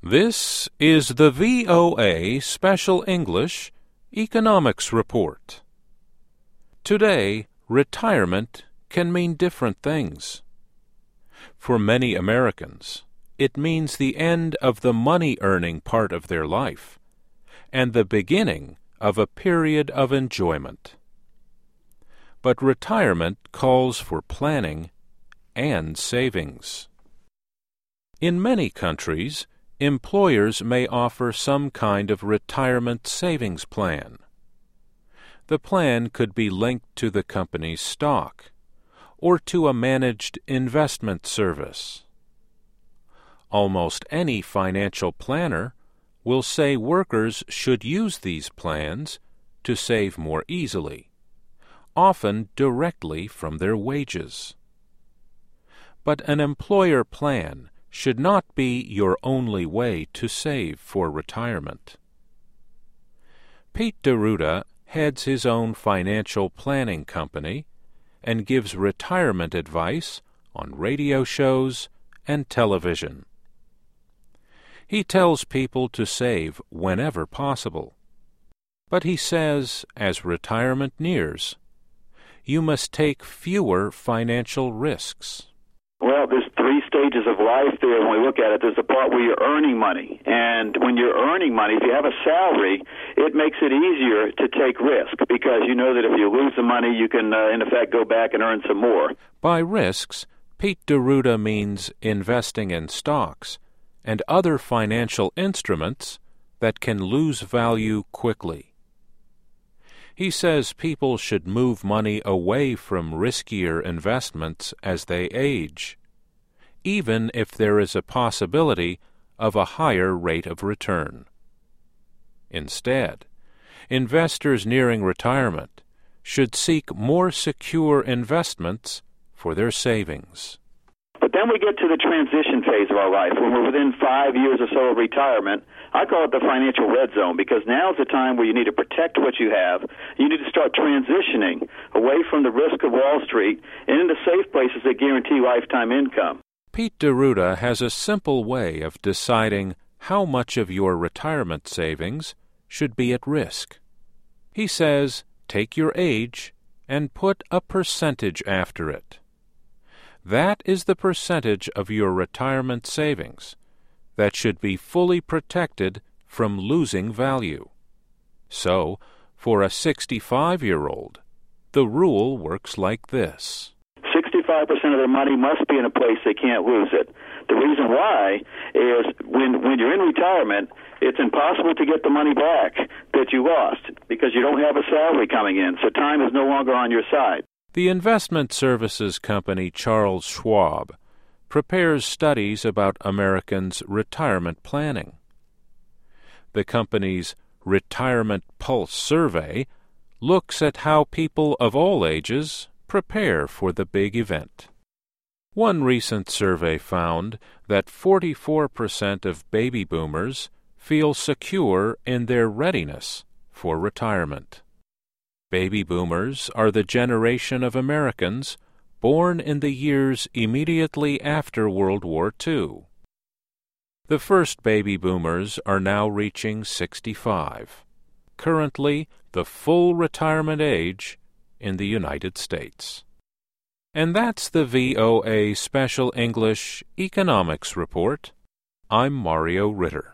This is the VOA Special English Economics Report. Today, retirement can mean different things. For many Americans, it means the end of the money-earning part of their life and the beginning of a period of enjoyment. But retirement calls for planning and savings. In many countries, employers may offer some kind of retirement savings plan. The plan could be linked to the company's stock or to a managed investment service. Almost any financial planner will say workers should use these plans to save more easily, often directly from their wages. But an employer plan should not be your only way to save for retirement. Pete D'Arruda heads his own financial planning company and gives retirement advice on radio shows and television. He tells people to save whenever possible. But he says, as retirement nears, you must take fewer financial risks. Well, there's three stages of life there when we look at it. There's the part where you're earning money. And when you're earning money, if you have a salary, it makes it easier to take risk because you know that if you lose the money, you can, in effect, go back and earn some more. By risks, Pete D'Arruda means investing in stocks and other financial instruments that can lose value quickly. He says people should move money away from riskier investments as they age, even if there is a possibility of a higher rate of return. Instead, investors nearing retirement should seek more secure investments for their savings. But then we get to the transition phase of our life, when we're within 5 years or so of retirement. I call it the financial red zone because now's the time where you need to protect what you have. You need to start transitioning away from the risk of Wall Street and into safe places that guarantee lifetime income. Pete D'Arruda has a simple way of deciding how much of your retirement savings should be at risk. He says, take your age and put a percentage after it. That is the percentage of your retirement savings that should be fully protected from losing value. So, for a 65-year-old, the rule works like this. 65% of their money must be in a place they can't lose it. The reason why is when you're in retirement, it's impossible to get the money back that you lost because you don't have a salary coming in, so time is no longer on your side. The investment services company Charles Schwab prepares studies about Americans' retirement planning. The company's Retirement Pulse survey looks at how people of all ages prepare for the big event. One recent survey found that 44% of baby boomers feel secure in their readiness for retirement. Baby boomers are the generation of Americans born in the years immediately after World War II. The first baby boomers are now reaching 65, currently the full retirement age in the United States. And that's the VOA Special English Economics Report. I'm Mario Ritter.